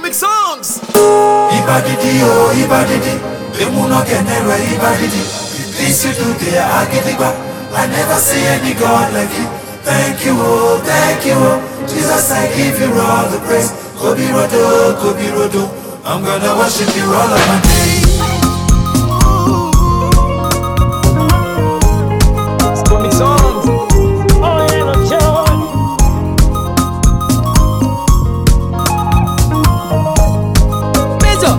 Comic songs. Ibadidi, oh Ibadidi, Emuno Kenere Ibadidi. The things you do there, I give it back. I never see any God like you. Thank you, oh Jesus, I give you all the praise. Kobi Rodo, I'm gonna worship you all of my days. Comic songs. Oh, yeah, no joy. Major.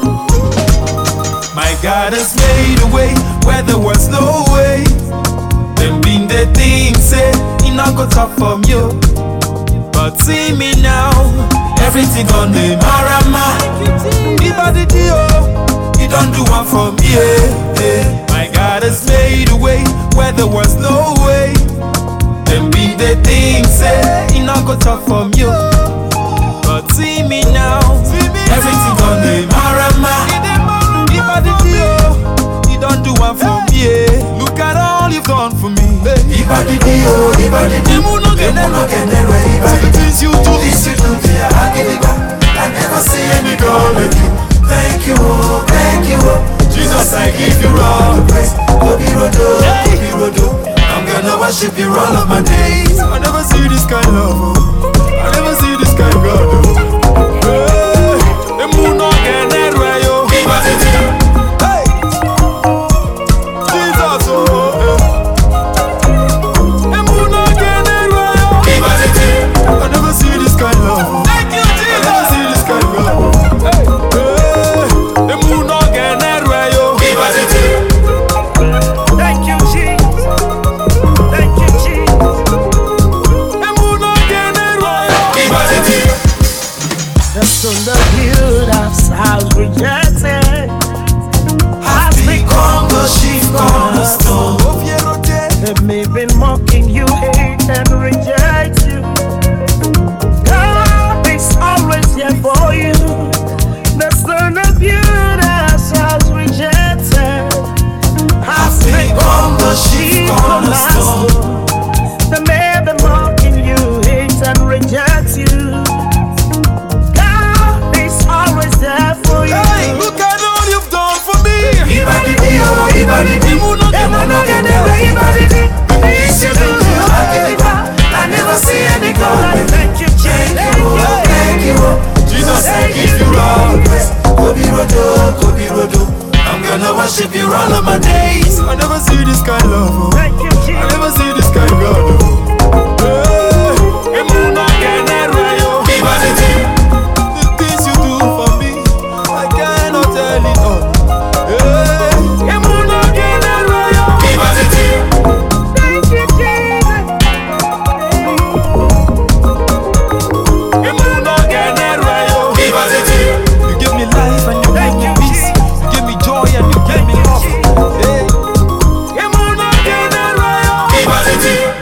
My God has made a way where there was no way. Them been the things say it not go tough from you. But see me now, everything on the marama. Ibadidi, oh, you don't do one for me. My God has made a way where there was no way. Them be the things say it not go tough from you. But see me now, everything on the marama. Ibadidi, oh, you don't do one for me. Look at all you've done for me. Ibadidi, oh, Ibadidi, Emuno Kenere Ibadidi. Things you do, yeah, I give it back. I never see any God like you. Thank you, oh, Jesus, I give you all the praise. Kobi Rodo, I'm gonna worship you all of my days. I never see this kind of love, oh. I never see this kind of God, oh. Hey, Emuno Kenere Ibadidi. Hey, Jesus, oh. Emuno Kenere Ibadidi. I never see this kind of love. Thank you, Jesus. I never see this kind of love. Hey, Emuno Kenere Ibadidi. Thank you, Jesus. Thank you, Jesus. Emuno Kenere Ibadidi. The son of Judas has rejected, Has become the chief cornerstone. they may be mocking you, hate and reject you. God is always here for you. The son of Judas has rejected, Has become the chief cornerstone. they may be mocking you, hate and reject you. God is always there for you. Hey, look at all you've done for me. Ibadidi, oh Ibadidi, Emuno Emuno Kenere Ibadidi. Things you do, I give it back. I never see any God like you. Thank you, Jesus. Thank you, Jesus, I give you all the praise. Kobi Rodo, I'm gonna worship you all of my days. I never see this kind of love, oh. Thank you, I Jesus. never see this kind of God, oh.